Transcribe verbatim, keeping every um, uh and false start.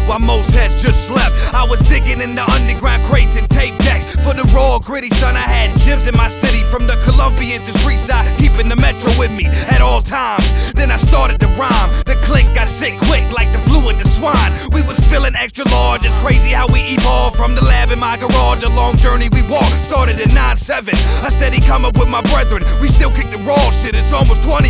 while most heads just slept. I was digging in the underground crates and tape decks for the raw gritty, son. I had gyms in my city, from the Columbians to Streetside, keeping the metro with me at all times. Then I started to rhyme. The click got sick quick like the flu of the swine. We was feeling extra large. It's crazy how we evolved from the lab in my garage. A long journey we walked, started in nine seven. I steady coming with my brethren. We still kick the raw shit. It's almost twenty